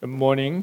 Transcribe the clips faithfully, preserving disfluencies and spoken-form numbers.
Good morning.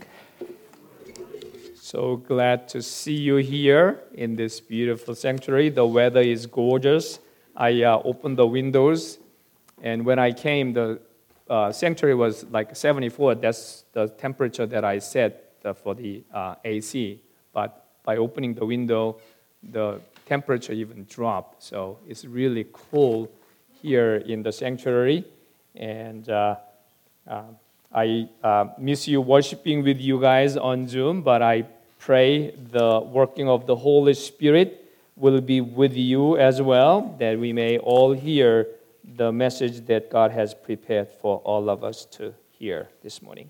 So glad to see you here in this beautiful sanctuary. The weather is gorgeous. I uh, opened the windows, and when I came, the uh, sanctuary was like seventy-four. That's the temperature that I set uh, for the uh, A C. But by opening the window, the temperature even dropped. So it's really cool here in the sanctuary, and uh, uh, I uh, miss you worshiping with you guys on Zoom, but I pray the working of the Holy Spirit will be with you as well, that we may all hear the message that God has prepared for all of us to hear this morning.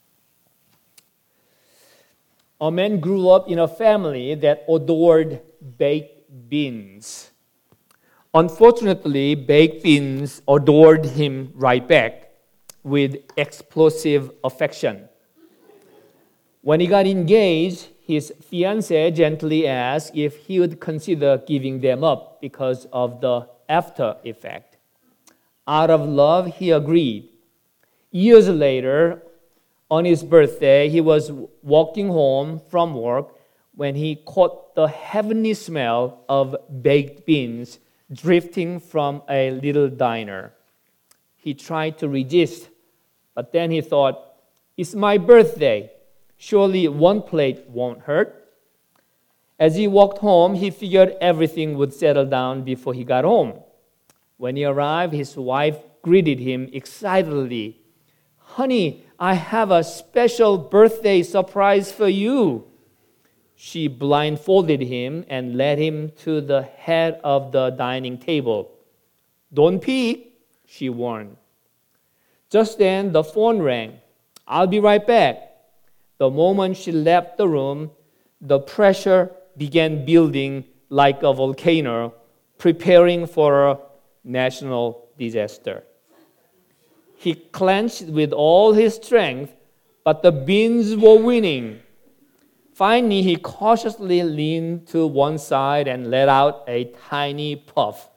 A man grew up in a family that adored baked beans. Unfortunately, baked beans adored him right back with explosive affection. When he got engaged, his fiancée gently asked if he would consider giving them up because of the after effect. Out of love, he agreed. Years later, on his birthday, he was walking home from work when he caught the heavenly smell of baked beans drifting from a little diner. He tried to resist, but then he thought, it's my birthday. Surely one plate won't hurt. As he walked home, he figured everything would settle down before he got home. When he arrived, his wife greeted him excitedly. Honey, I have a special birthday surprise for you. She blindfolded him and led him to the head of the dining table. Don't peek, she warned. Just then, the phone rang. I'll be right back. The moment she left the room, the pressure began building like a volcano, preparing for a national disaster. He clenched with all his strength, but the beans were winning. Finally, he cautiously leaned to one side and let out a tiny puff.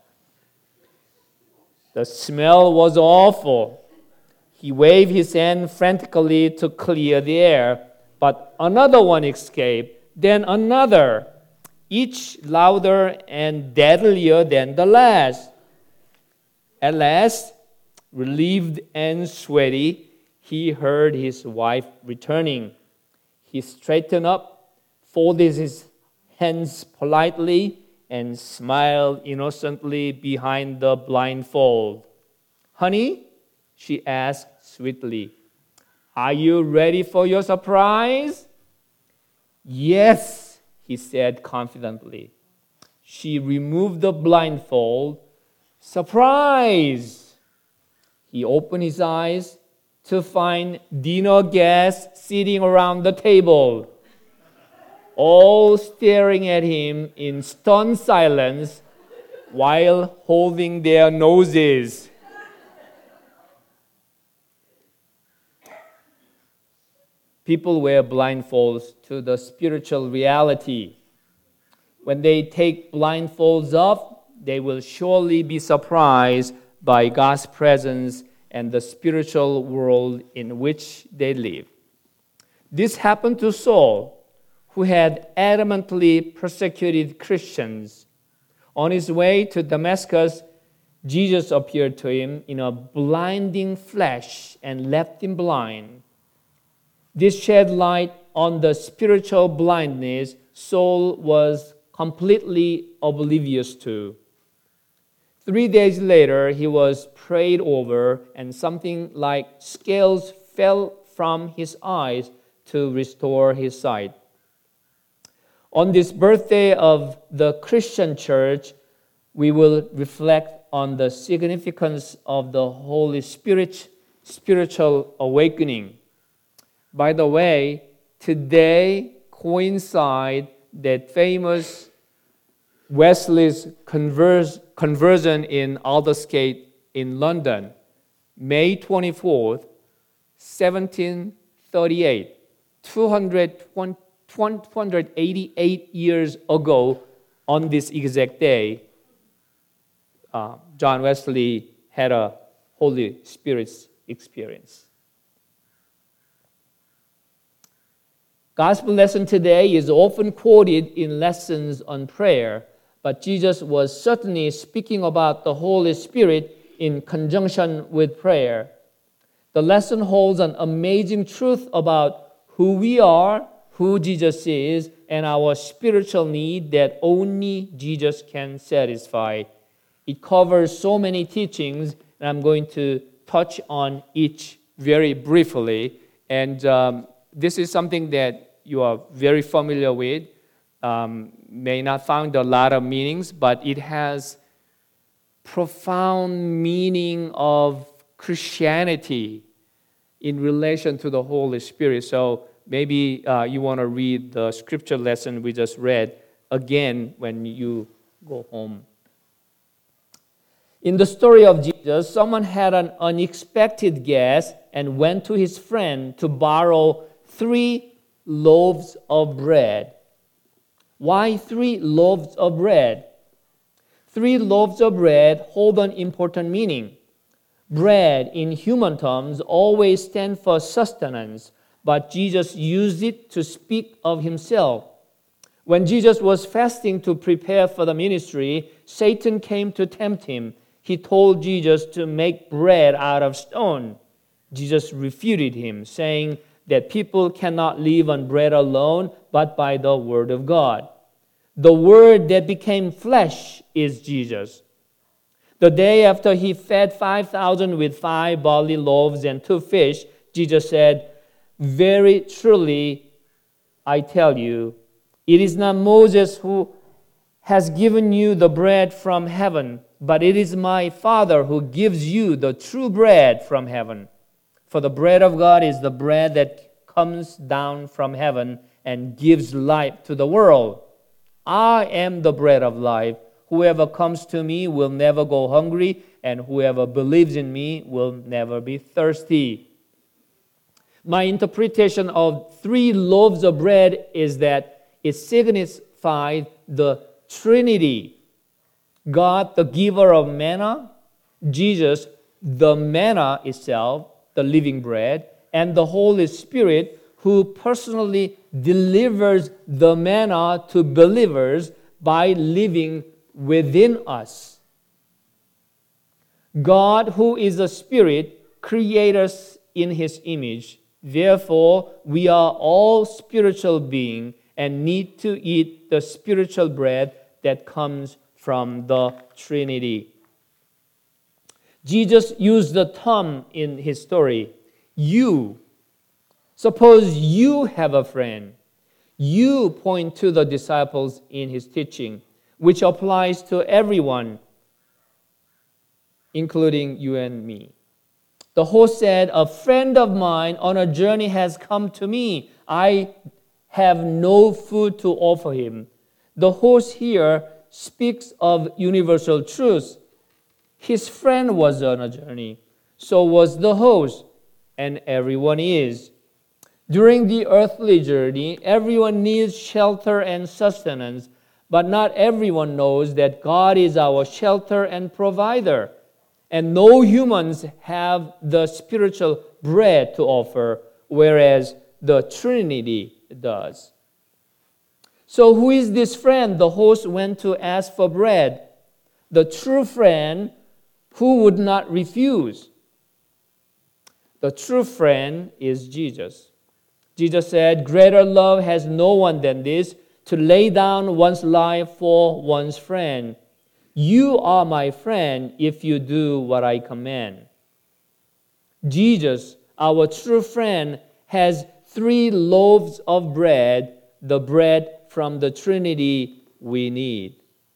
The smell was awful. He waved his hand frantically to clear the air, but another one escaped, then another, each louder and deadlier than the last. At last, relieved and sweaty, he heard his wife returning. He straightened up, folded his hands politely, and smiled innocently behind the blindfold. Honey, she asked sweetly, are you ready for your surprise? Yes, he said confidently. She removed the blindfold. Surprise! He opened his eyes to find dinner guests sitting around the table, all staring at him in stunned silence while holding their noses. People wear blindfolds to the spiritual reality. When they take blindfolds off, they will surely be surprised by God's presence and the spiritual world in which they live. This happened to Saul, who had adamantly persecuted Christians. On his way to Damascus, Jesus appeared to him in a blinding flash and left him blind. This shed light on the spiritual blindness Saul was completely oblivious to. Three days later, he was prayed over, and something like scales fell from his eyes to restore his sight. On this birthday of the Christian church, we will reflect on the significance of the Holy Spirit spiritual awakening. By the way, today coincides that famous Wesley's converse, conversion in Aldersgate in London, May twenty-fourth, seventeen thirty-eight, two hundred eighty-eight years ago on this exact day, uh, John Wesley had a Holy Spirit's experience. Gospel lesson today is often quoted in lessons on prayer, but Jesus was certainly speaking about the Holy Spirit in conjunction with prayer. The lesson holds an amazing truth about who we are, who Jesus is, and our spiritual need that only Jesus can satisfy. It covers so many teachings, and I'm going to touch on each very briefly. And um, this is something that you are very familiar with. Um, may not find a lot of meanings, but it has profound meaning of Christianity in relation to the Holy Spirit. So maybe uh, you want to read the scripture lesson we just read again when you go home. In the story of Jesus, someone had an unexpected guest and went to his friend to borrow three loaves of bread. Why three loaves of bread? Three loaves of bread hold an important meaning. Bread, in human terms, always stands for sustenance, but Jesus used it to speak of himself. When Jesus was fasting to prepare for the ministry, Satan came to tempt him. He told Jesus to make bread out of stone. Jesus refuted him, saying that people cannot live on bread alone, but by the word of God. The word that became flesh is Jesus. The day after he fed five thousand with five barley loaves and two fish, Jesus said, "Very truly, I tell you, it is not Moses who has given you the bread from heaven, but it is my Father who gives you the true bread from heaven. For the bread of God is the bread that comes down from heaven and gives life to the world. I am the bread of life. Whoever comes to me will never go hungry, and whoever believes in me will never be thirsty." My interpretation of three loaves of bread is that it signifies the Trinity. God, the giver of manna, Jesus, the manna itself, the living bread, and the Holy Spirit, who personally delivers the manna to believers by living within us. God, who is a spirit, created us in his image. Therefore, we are all spiritual beings and need to eat the spiritual bread that comes from the Trinity. Jesus used the term in his story, you. Suppose you have a friend. You point to the disciples in his teaching, which applies to everyone, including you and me. The host said, "A friend of mine on a journey has come to me. I have no food to offer him." The host here speaks of universal truths. His friend was on a journey. So was the host, and everyone is. During the earthly journey, everyone needs shelter and sustenance, but not everyone knows that God is our shelter and provider. And no humans have the spiritual bread to offer, whereas the Trinity does. So who is this friend the host went to ask for bread? The true friend who would not refuse. The true friend is Jesus. Jesus said, "Greater love has no one than this, to lay down one's life for one's friend. You are my friend if you do what I command." Jesus, our true friend, has three loaves of bread, the bread from the Trinity we need.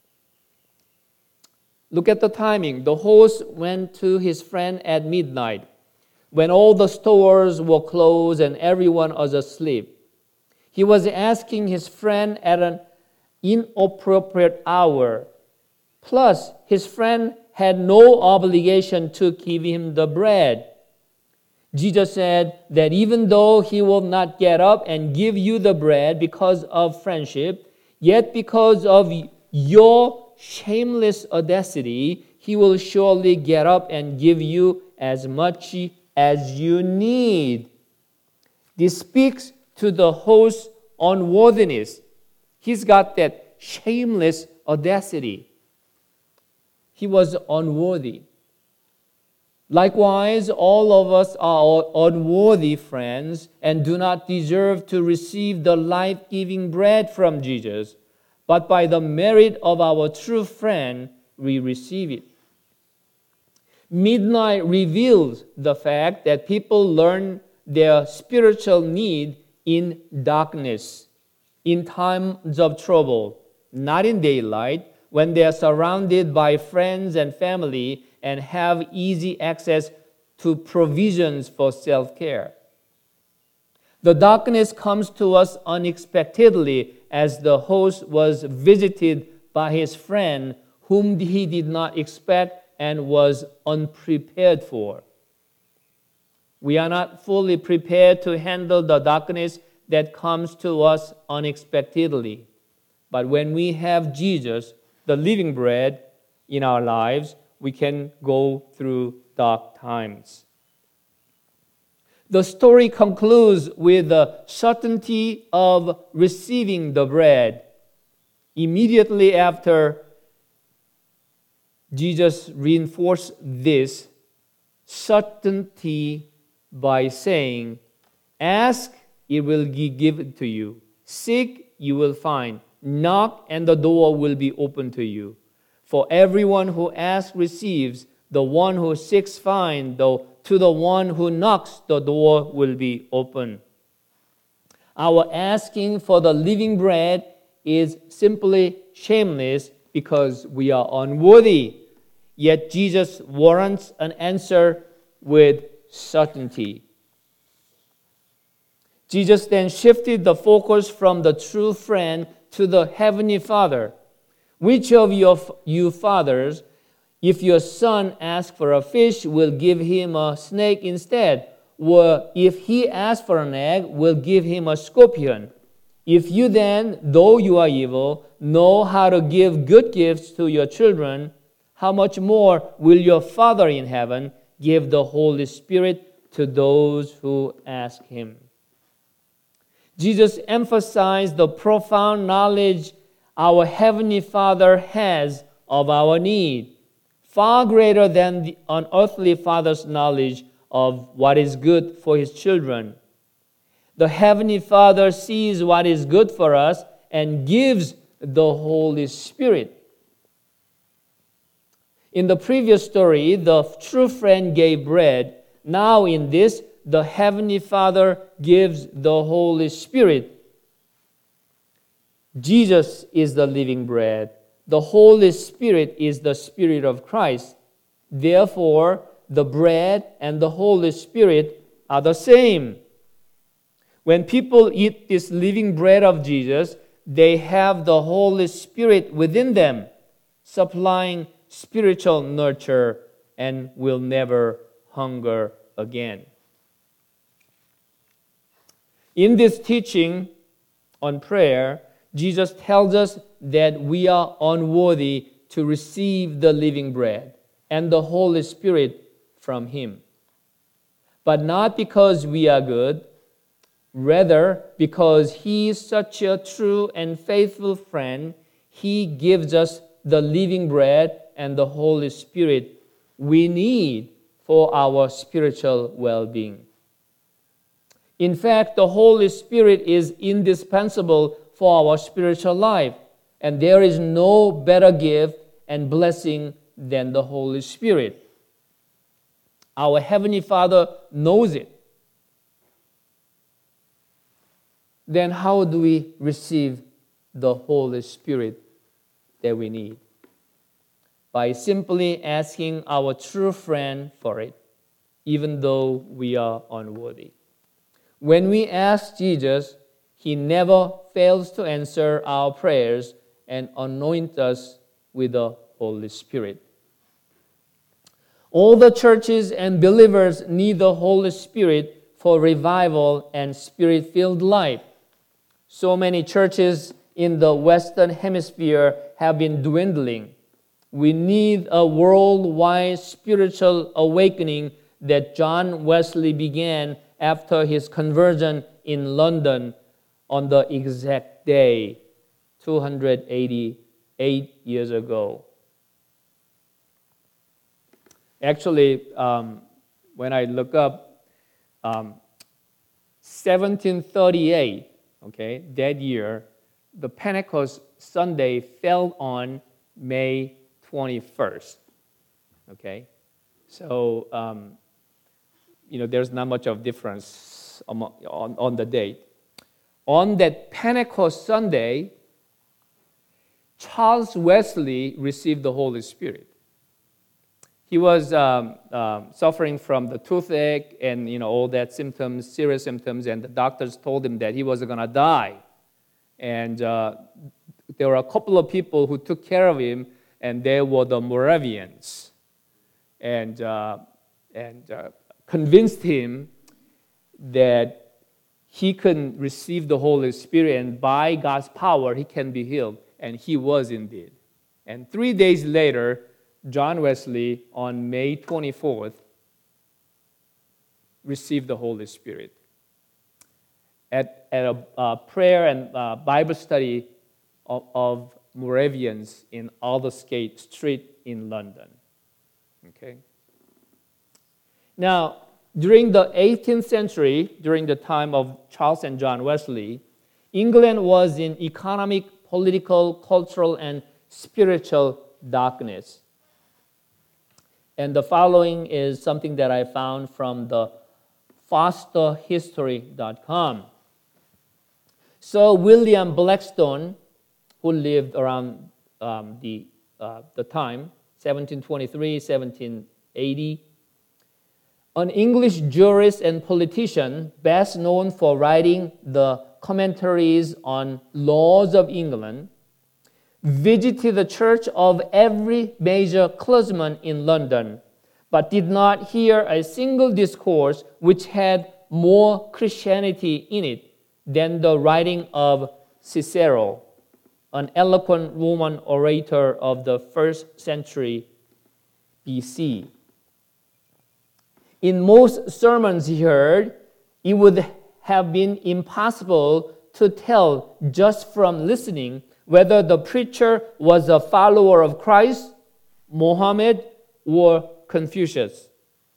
Look at the timing. The host went to his friend at midnight, when all the stores were closed and everyone was asleep. He was asking his friend at an inappropriate hour. Plus, his friend had no obligation to give him the bread. Jesus said that even though he will not get up and give you the bread because of friendship, yet because of your shameless audacity, he will surely get up and give you as much as you need. This speaks to the host's unworthiness. He's got that shameless audacity. He was unworthy. Likewise, all of us are unworthy friends and do not deserve to receive the life-giving bread from Jesus, but by the merit of our true friend, we receive it. Midnight reveals the fact that people learn their spiritual need in darkness, in times of trouble, not in daylight, when they are surrounded by friends and family and have easy access to provisions for self-care. The darkness comes to us unexpectedly as the host was visited by his friend whom he did not expect and was unprepared for. We are not fully prepared to handle the darkness that comes to us unexpectedly. But when we have Jesus, the living bread, in our lives, we can go through dark times. The story concludes with the certainty of receiving the bread. Immediately after, Jesus reinforced this certainty by saying, "Ask, it will be given to you. Seek, you will find. Knock, and the door will be opened to you. For everyone who asks receives, the one who seeks finds, though to the one who knocks the door will be open." Our asking for the living bread is simply shameless because we are unworthy. Yet Jesus warrants an answer with certainty. Jesus then shifted the focus from the true friend to the Heavenly Father. Which of your, you fathers, if your son asks for a fish, will give him a snake instead? Or if he asks for an egg, will give him a scorpion? If you then, though you are evil, know how to give good gifts to your children, how much more will your Father in heaven give the Holy Spirit to those who ask him? Jesus emphasized the profound knowledge our Heavenly Father has of our need, far greater than the unearthly Father's knowledge of what is good for his children. The Heavenly Father sees what is good for us and gives the Holy Spirit. In the previous story, the true friend gave bread. Now in this, the Heavenly Father gives the Holy Spirit. Jesus is the living bread. The Holy Spirit is the Spirit of Christ. Therefore, the bread and the Holy Spirit are the same. When people eat this living bread of Jesus, they have the Holy Spirit within them, supplying spiritual nurture and will never hunger again. In this teaching on prayer, Jesus tells us that we are unworthy to receive the living bread and the Holy Spirit from him. But not because we are good, rather because he is such a true and faithful friend, he gives us the living bread and the Holy Spirit we need for our spiritual well-being. In fact, the Holy Spirit is indispensable for our spiritual life, and there is no better gift and blessing than the Holy Spirit. Our Heavenly Father knows it. Then how do we receive the Holy Spirit that we need? By simply asking our true friend for it, even though we are unworthy. When we ask Jesus, he never fails to answer our prayers and anoint us with the Holy Spirit. All the churches and believers need the Holy Spirit for revival and spirit-filled life. So many churches in the Western Hemisphere have been dwindling. We need a worldwide spiritual awakening that John Wesley began after his conversion in London on the exact day, two hundred eighty-eight years ago. Actually, um, when I look up, um, seventeen thirty-eight, okay, that year, the Pentecost Sunday fell on May twenty-first, okay? So, um, you know, there's not much of difference on, on, on the date. On that Pentecost Sunday, Charles Wesley received the Holy Spirit. He was um, um, suffering from the toothache and, you know, all that symptoms, serious symptoms, and the doctors told him that he was going to die. And uh, there were a couple of people who took care of him, and they were the Moravians, and uh, and uh, convinced him that he can receive the Holy Spirit, and by God's power, he can be healed. And he was indeed. And three days later, John Wesley, on May twenty-fourth, received the Holy Spirit at, at a uh, prayer and uh, Bible study of, of Moravians in Aldersgate Street in London. Okay. Now, during the eighteenth century, during the time of Charles and John Wesley, England was in economic, political, cultural, and spiritual darkness. And the following is something that I found from the foster history dot com. Sir William Blackstone, who lived around um, the, uh, the time, seventeen twenty-three, seventeen eighty, an English jurist and politician best known for writing the commentaries on laws of England, visited the church of every major clergyman in London, but did not hear a single discourse which had more Christianity in it than the writing of Cicero, an eloquent Roman orator of the first century B C. In most sermons he heard, it would have been impossible to tell just from listening whether the preacher was a follower of Christ, Mohammed, or Confucius.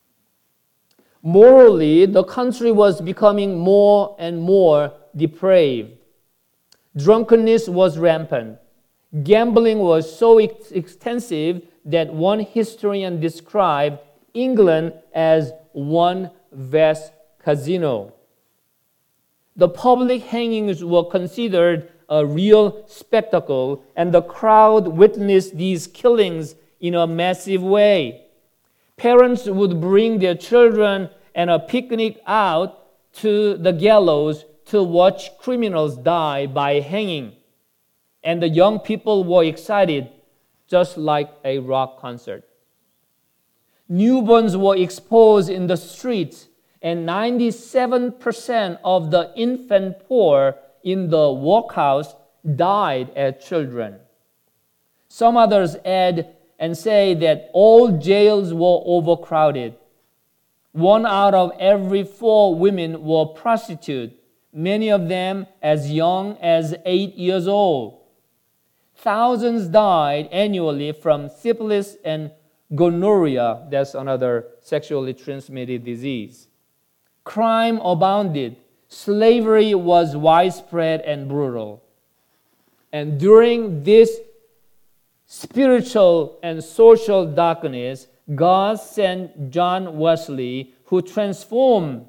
Morally, the country was becoming more and more depraved. Drunkenness was rampant. Gambling was so ex- extensive that one historian described England as one vast casino. The public hangings were considered a real spectacle, and the crowd witnessed these killings in a massive way. Parents would bring their children and a picnic out to the gallows to watch criminals die by hanging. And the young people were excited, just like a rock concert. Newborns were exposed in the streets, and ninety-seven percent of the infant poor in the workhouse died as children. Some others add and say that all jails were overcrowded. One out of every four women were prostitutes, many of them as young as eight years old. Thousands died annually from syphilis and gonorrhea, that's another sexually transmitted disease. Crime abounded. Slavery was widespread and brutal. And during this spiritual and social darkness, God sent John Wesley, who transformed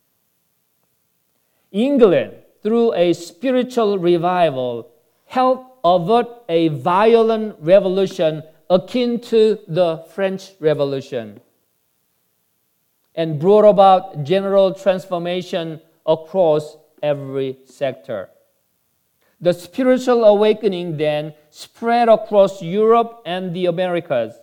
England through a spiritual revival, helped avert a violent revolution akin to the French Revolution, and brought about general transformation across every sector. The spiritual awakening then spread across Europe and the Americas.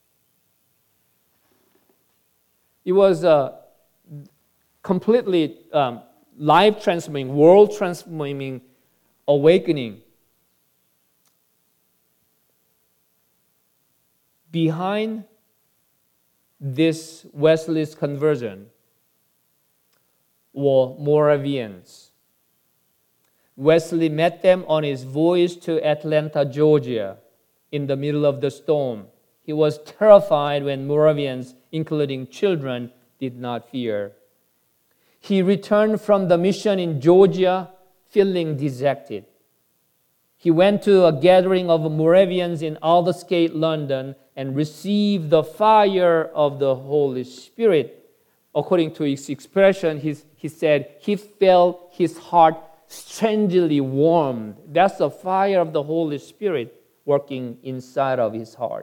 It was a completely um, life-transforming, world-transforming awakening. Behind this Wesley's conversion were Moravians. Wesley met them on his voyage to Atlanta, Georgia, in the middle of the storm. He was terrified when Moravians, including children, did not fear. He returned from the mission in Georgia feeling dejected. He went to a gathering of Moravians in Aldersgate, London, and received the fire of the Holy Spirit. According to his expression, he, he said he felt his heart strangely warmed. That's the fire of the Holy Spirit working inside of his heart.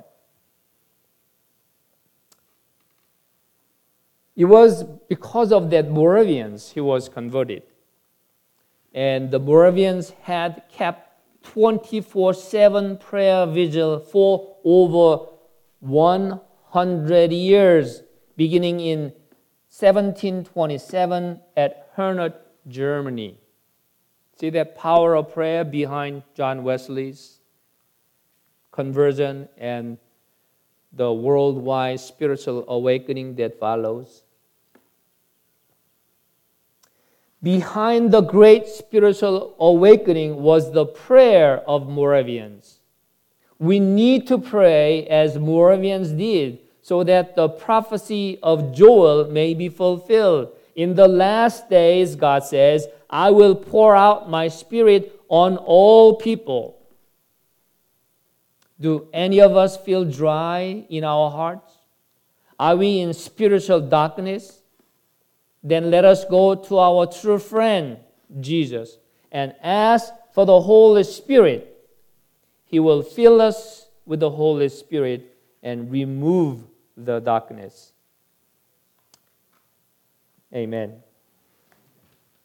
It was because of that Moravians he was converted. And the Moravians had kept twenty-four seven prayer vigil for over one hundred years, beginning in seventeen twenty-seven at Hernot, Germany. See that power of prayer behind John Wesley's conversion and the worldwide spiritual awakening that follows. Behind the great spiritual awakening was the prayer of Moravians. We need to pray as Moravians did so that the prophecy of Joel may be fulfilled. In the last days, God says, I will pour out my spirit on all people. Do any of us feel dry in our hearts? Are we in spiritual darkness? Then let us go to our true friend, Jesus, and ask for the Holy Spirit. He will fill us with the Holy Spirit and remove the darkness. Amen.